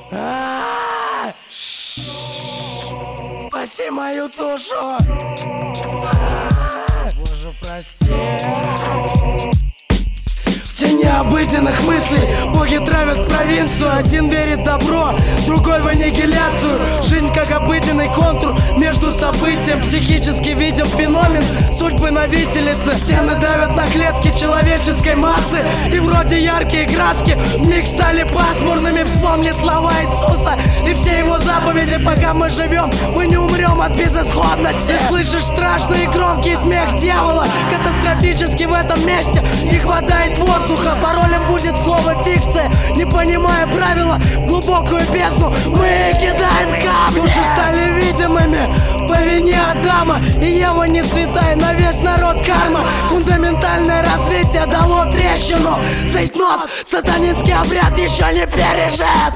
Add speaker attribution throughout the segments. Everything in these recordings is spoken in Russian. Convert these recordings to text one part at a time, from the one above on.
Speaker 1: Спаси мою душу. Боже, прости. В тени обыденных мыслей боги травят провинцию. Один верит в добро, другой в аннигиляцию. Жизнь как обыденный контур между событием. Психически видим феномен судьбы на виселице. Стены давят на клетки человеческой массы. И вроде яркие краски вмиг стали пасмурными. Вспомни слова Иисуса и все его заповеди. Пока мы живем, мы не умрем от безысходности. И слышишь страшный и громкий смех дьявола. Катастрофически в этом месте не хватает воздуха. Паролем будет слово фикция. Не понимая правила, в глубокую бездну мы кидаем камни. Души стали видимыми по вине Адама. И Ева не святая, на весь народ карма. Фундаментальное развитие дало трещину. Цейтнот, сатанинский обряд еще не пережит.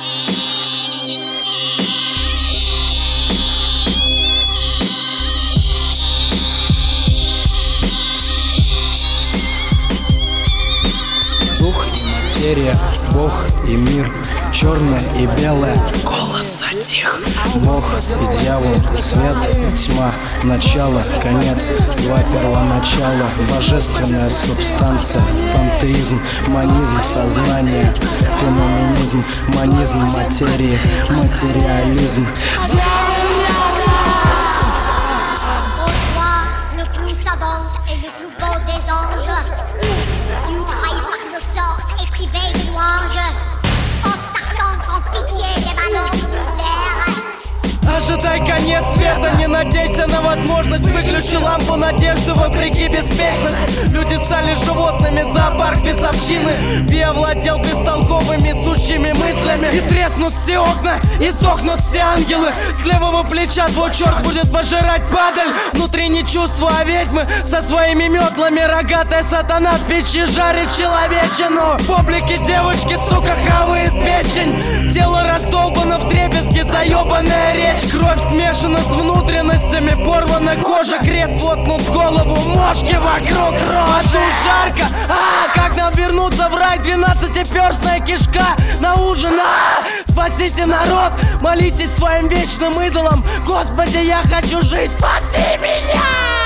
Speaker 2: Материя, Бог и мир, черное и белое. Голос затих. Бог и дьявол, свет и тьма, начало, конец, два первоначала. Божественная субстанция, пантеизм, манизм сознания, феноменизм, манизм материи, материализм.
Speaker 1: Ожидай конец света, не надейся на возможность. Выключи лампу надежды вопреки беспечности. Люди стали животными, зоопарк без общины. Би овладел бестолковыми сущими мыслями. И треснут все окна, и сдохнут все ангелы. С левого плеча твой черт будет пожирать падаль. Внутренние чувства ведьмы со своими метлами. Рогатая сатана в печи жарит человечину. В облике девочки, сука, хавает печень. Тело раздолбано вдребезги, заебанная речь. Кровь смешана с внутренностями, порвана кожа. Крест воткнут в голову, мошки вокруг рожи. Жарко, как нам вернуться в рай? 12-перстная кишка на ужин. Спасите народ, молитесь своим вечным идолам. Господи, я хочу жить, спаси меня!